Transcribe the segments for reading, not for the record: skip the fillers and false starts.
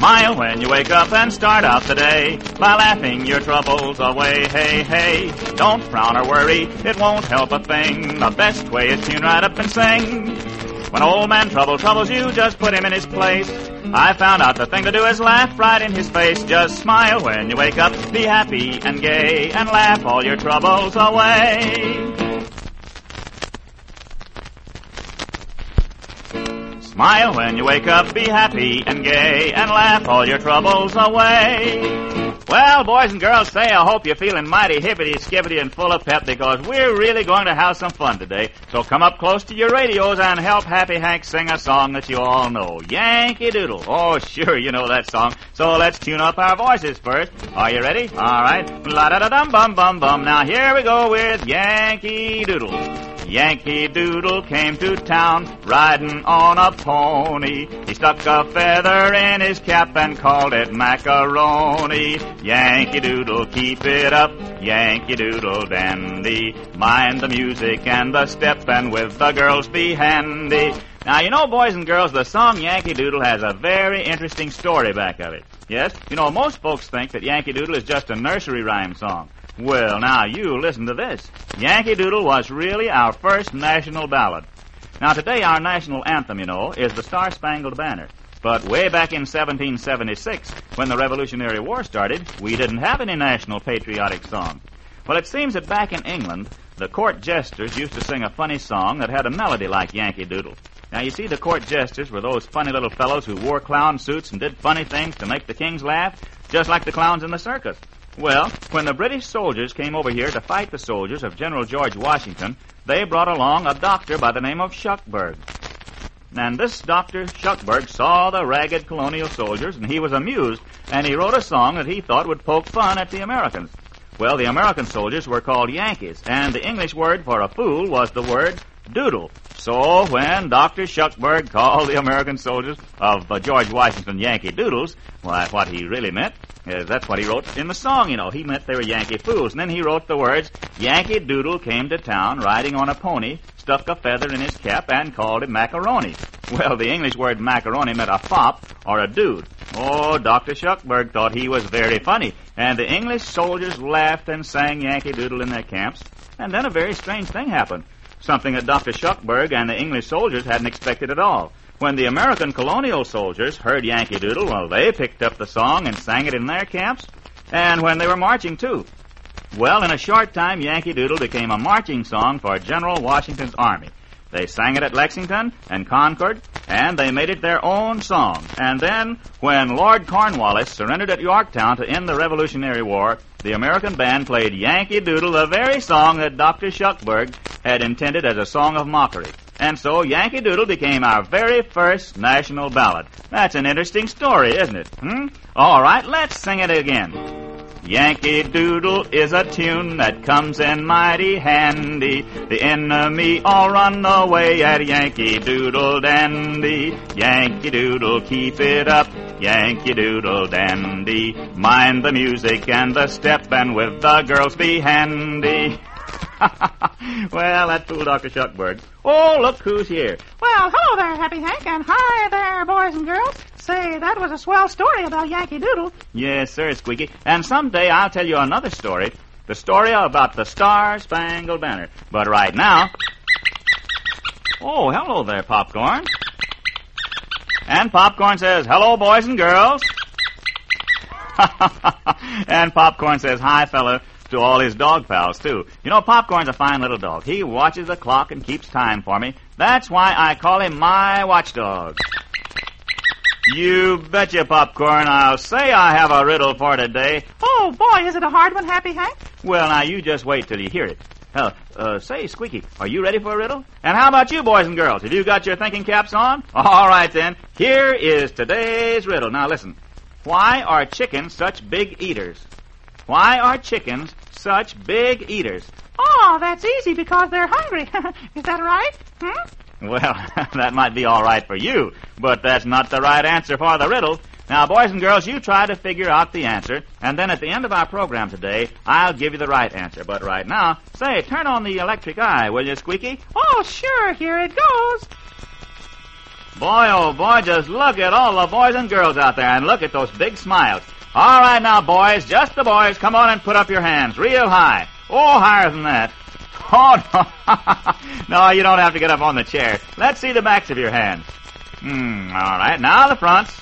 Smile when you wake up and start out the day by laughing your troubles away. Hey, hey, don't frown or worry, it won't help a thing. The best way is tune right up and sing. When old man Trouble troubles you, just put him in his place. I found out the thing to do is laugh right in his face. Just smile when you wake up, be happy and gay, and laugh all your troubles away. Smile when you wake up, be happy and gay, and laugh all your troubles away. Well, boys and girls, say I hope you're feeling mighty hippity-skippity and full of pep, because we're really going to have some fun today. So come up close to your radios and help Happy Hank sing a song that you all know, Yankee Doodle. Oh, sure, you know that song. So let's tune up our voices first. Are you ready? All right. La-da-da-dum-bum-bum-bum. Now here we go with Yankee Doodle. Yankee Doodle came to town riding on a pony. He stuck a feather in his cap and called it macaroni. Yankee Doodle, keep it up, Yankee Doodle dandy. Mind the music and the step, and with the girls be handy. Now, you know, boys and girls, the song Yankee Doodle has a very interesting story back of it. Yes, you know, most folks think that Yankee Doodle is just a nursery rhyme song. Well, now, you listen to this. Yankee Doodle was really our first national ballad. Now, today our national anthem, you know, is the Star-Spangled Banner. But way back in 1776, when the Revolutionary War started, we didn't have any national patriotic song. Well, it seems that back in England, the court jesters used to sing a funny song that had a melody like Yankee Doodle. Now, you see, the court jesters were those funny little fellows who wore clown suits and did funny things to make the kings laugh, just like the clowns in the circus. Well, when the British soldiers came over here to fight the soldiers of General George Washington, they brought along a doctor by the name of Shuckburgh. And this Dr. Shuckburgh saw the ragged colonial soldiers, and he was amused, and he wrote a song that he thought would poke fun at the Americans. Well, the American soldiers were called Yankees, and the English word for a fool was the word doodle. So when Dr. Shuckburgh called the American soldiers of George Washington Yankee Doodles, well, what he really meant is that's what he wrote in the song, you know. He meant they were Yankee fools. And then he wrote the words, Yankee Doodle came to town riding on a pony, stuck a feather in his cap, and called it macaroni. Well, the English word macaroni meant a fop or a dude. Oh, Dr. Shuckburgh thought he was very funny, and the English soldiers laughed and sang Yankee Doodle in their camps. And then a very strange thing happened. Something that Dr. Shuckburgh and the English soldiers hadn't expected at all. When the American colonial soldiers heard Yankee Doodle, well, they picked up the song and sang it in their camps, and when they were marching, too. Well, in a short time, Yankee Doodle became a marching song for General Washington's army. They sang it at Lexington and Concord, and they made it their own song. And then, when Lord Cornwallis surrendered at Yorktown to end the Revolutionary War, the American band played Yankee Doodle, the very song that Dr. Shuckburgh had intended as a song of mockery. And so Yankee Doodle became our very first national ballad. That's an interesting story, isn't it? All right, let's sing it again. Yankee Doodle is a tune that comes in mighty handy. The enemy all run away at Yankee Doodle dandy. Yankee Doodle, keep it up, Yankee Doodle dandy. Mind the music and the step, and with the girls be handy. Well, that fool Dr. Shuckburgh. Oh, look who's here. Well, hello there, Happy Hank, and hi there, boys and girls. Say, that was a swell story about Yankee Doodle. Yes, sir, Squeaky. And someday I'll tell you another story. The story about the Star-Spangled Banner. But right now... Oh, hello there, Popcorn. And Popcorn says, hello, boys and girls. And Popcorn says, hi, fella, to all his dog pals, too. You know, Popcorn's a fine little dog. He watches the clock and keeps time for me. That's why I call him my watchdog. You betcha, Popcorn. I'll say I have a riddle for today. Oh, boy, is it a hard one, Happy Hank? Well, now, you just wait till you hear it. Say, Squeaky, are you ready for a riddle? And how about you, boys and girls? Have you got your thinking caps on? All right, then. Here is today's riddle. Now, listen. Why are chickens such big eaters? Why are chickens such big eaters? Oh, that's easy, because they're hungry. Is that right? Well, that might be all right for you, but that's not the right answer for the riddle. Now, boys and girls, you try to figure out the answer, and then at the end of our program today, I'll give you the right answer. But right now, say, turn on the electric eye, will you, Squeaky? Oh, sure, here it goes. Boy, oh boy, just look at all the boys and girls out there, and look at those big smiles. All right now, boys, just the boys, come on and put up your hands real high. Oh, higher than that. Oh, no. No, you don't have to get up on the chair. Let's see the backs of your hands. All right, now the fronts.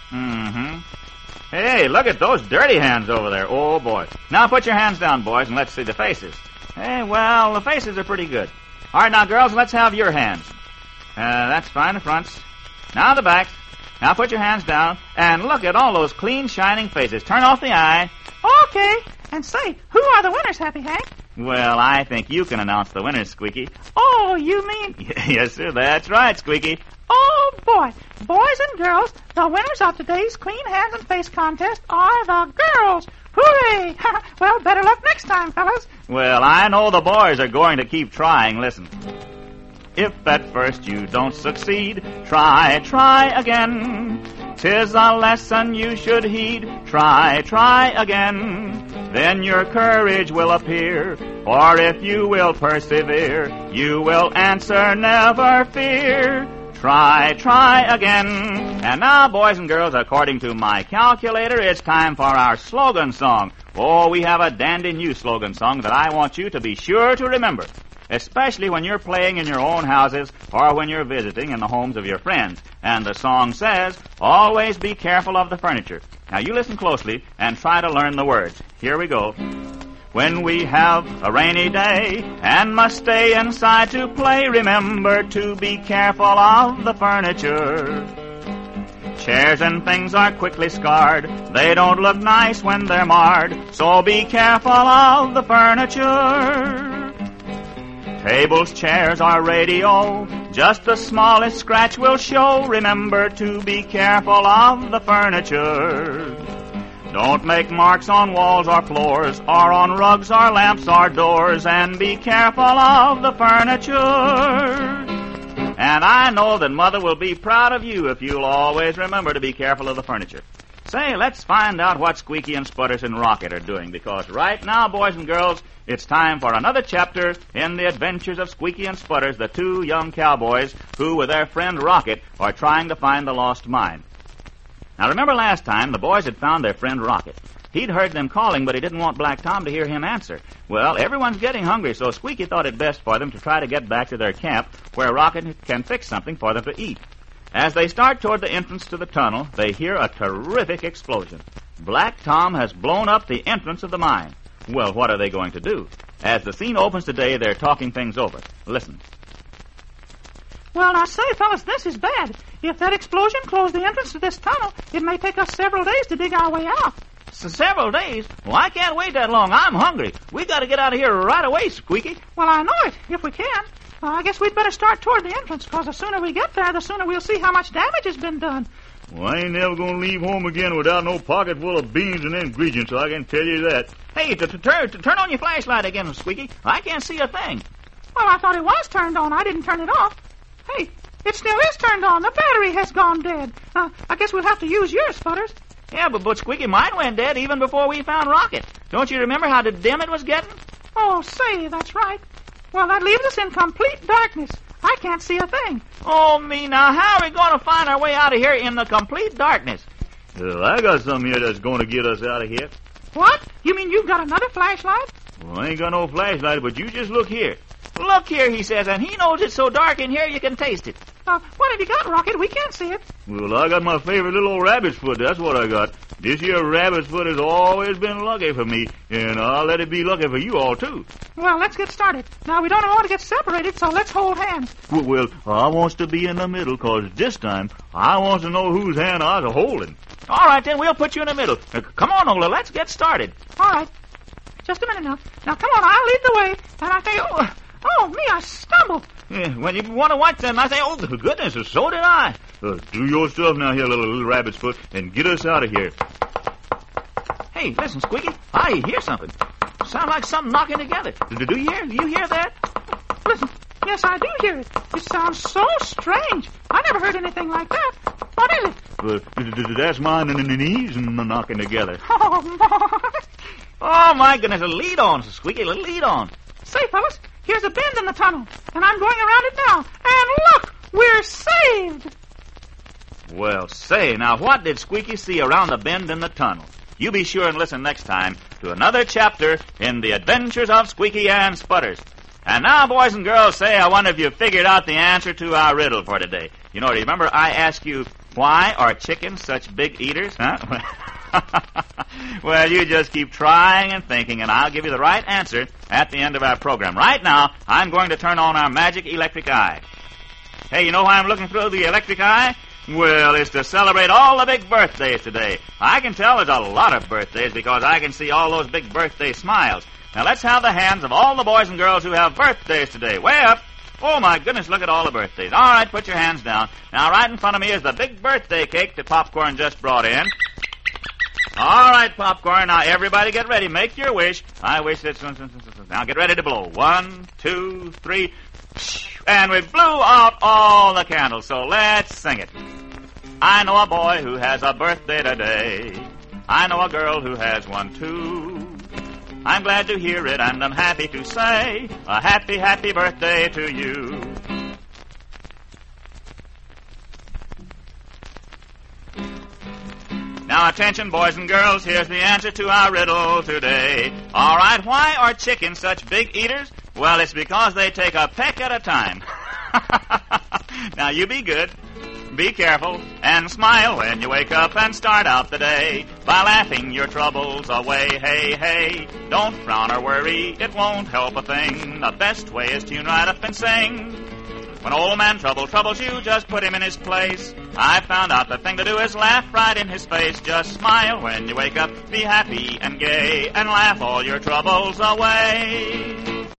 Hey, look at those dirty hands over there. Oh, boy. Now put your hands down, boys, and let's see the faces. Hey, well, the faces are pretty good. All right, now, girls, let's have your hands. That's fine, the fronts. Now the backs. Now put your hands down, and look at all those clean, shining faces. Turn off the eye. Okay. And say, who are the winners, Happy Hank? Well, I think you can announce the winners, Squeaky. Oh, you mean... Yes, sir, that's right, Squeaky. Oh, boy. Boys and girls, the winners of today's Clean Hands and Face contest are the girls. Hooray! Well, better luck next time, fellas. Well, I know the boys are going to keep trying. Listen. If at first you don't succeed, try again. 'Tis a lesson you should heed. Try again. Then your courage will appear. For if you will persevere, you will answer, never fear. Try again. And now, boys and girls, according to my calculator, it's time for our slogan song. Oh, we have a dandy new slogan song that I want you to be sure to remember, especially when you're playing in your own houses or when you're visiting in the homes of your friends. And the song says, always be careful of the furniture. Now, you listen closely and try to learn the words. Here we go. When we have a rainy day and must stay inside to play, remember to be careful of the furniture. Chairs and things are quickly scarred. They don't look nice when they're marred. So be careful of the furniture. Tables, chairs, or radio, just the smallest scratch will show. Remember to be careful of the furniture. Don't make marks on walls or floors, or on rugs or lamps or doors, and be careful of the furniture. And I know that Mother will be proud of you if you'll always remember to be careful of the furniture. Say, let's find out what Squeaky and Sputters and Rocket are doing, because right now, boys and girls, it's time for another chapter in the adventures of Squeaky and Sputters, the two young cowboys who, with their friend Rocket, are trying to find the lost mine. Now, remember last time the boys had found their friend Rocket. He'd heard them calling, but he didn't want Black Tom to hear him answer. Well, everyone's getting hungry, so Squeaky thought it best for them to try to get back to their camp where Rocket can fix something for them to eat. As they start toward the entrance to the tunnel, they hear a terrific explosion. Black Tom has blown up the entrance of the mine. Well, what are they going to do? As the scene opens today, they're talking things over. Listen. Well, now say, fellas, this is bad. If that explosion closed the entrance to this tunnel, it may take us several days to dig our way out. Several days? Well, I can't wait that long. I'm hungry. We got to get out of here right away, Squeaky. Well, I know it, if we can. I guess we'd better start toward the entrance, because the sooner we get there, the sooner we'll see how much damage has been done. Well, I ain't never going to leave home again without no pocket full of beans and ingredients, I can tell you that. Hey, turn on your flashlight again, Squeaky. I can't see a thing. Well, I thought it was turned on. I didn't turn it off. Hey, it still is turned on. The battery has gone dead. I guess we'll have to use yours, Sputters. Yeah, but Squeaky, mine went dead even before we found Rocket. Don't you remember how dim it was getting? Oh, say, that's right. Well, that leaves us in complete darkness. I can't see a thing. Oh, me, now, how are we going to find our way out of here in the complete darkness? Well, I got something here that's going to get us out of here. What? You mean you've got another flashlight? Well, I ain't got no flashlight, but you just look here. Look here, he says, and he knows it's so dark in here you can taste it. What have you got, Rocket? We can't see it. Well, I got my favorite little old rabbit's foot. That's what I got. This here rabbit's foot has always been lucky for me, and I'll let it be lucky for you all, too. Well, let's get started. Now, we don't want to get separated, so let's hold hands. Well, I wants to be in the middle, 'cause this time I wants to know whose hand I was holding. All right, then, we'll put you in the middle. Come on, Ola, let's get started. All right. Just a minute now. Now, come on, I'll lead the way, and I say, oh, me, I stumbled. Yeah, when you want to watch them, I say, oh, goodness, so did I. Do your stuff now here, little rabbit's foot, and get us out of here. Hey, listen, Squeaky, I hear something. Sounds like something knocking together. Do you hear that? Listen, yes, I do hear it. It sounds so strange. I never heard anything like that. What is it? That's mine and the knees knocking together. Oh, boy. Oh, my goodness, lead on, Squeaky, lead on. Say, fellas, here's a bend in the tunnel, and I'm going around it now. And look, we're saved. Well, say, now what did Squeaky see around the bend in the tunnel? You be sure and listen next time to another chapter in the adventures of Squeaky and Sputters. And now, boys and girls, say, I wonder if you figured out the answer to our riddle for today. You know, remember I asked you, why are chickens such big eaters? Huh? Well, you just keep trying and thinking, and I'll give you the right answer at the end of our program. Right now, I'm going to turn on our magic electric eye. Hey, you know why I'm looking through the electric eye? Well, it's to celebrate all the big birthdays today. I can tell there's a lot of birthdays because I can see all those big birthday smiles. Now, let's have the hands of all the boys and girls who have birthdays today. Way up. Oh, my goodness, look at all the birthdays. All right, put your hands down. Now, right in front of me is the big birthday cake that Popcorn just brought in. All right, Popcorn, now everybody get ready. Make your wish. I wish that... Now, get ready to blow. 1, 2, 3... And we blew out all the candles, so let's sing it. I know a boy who has a birthday today. I know a girl who has one, too. I'm glad to hear it, and I'm happy to say a happy, happy birthday to you. Now, attention, boys and girls, here's the answer to our riddle today. All right, why are chickens such big eaters? Well, it's because they take a peck at a time. Now, you be good, be careful, and smile when you wake up and start out the day by laughing your troubles away. Hey, hey, don't frown or worry, it won't help a thing. The best way is tune right up and sing. When old man Trouble troubles you, just put him in his place. I found out the thing to do is laugh right in his face. Just smile when you wake up, be happy and gay, and laugh all your troubles away.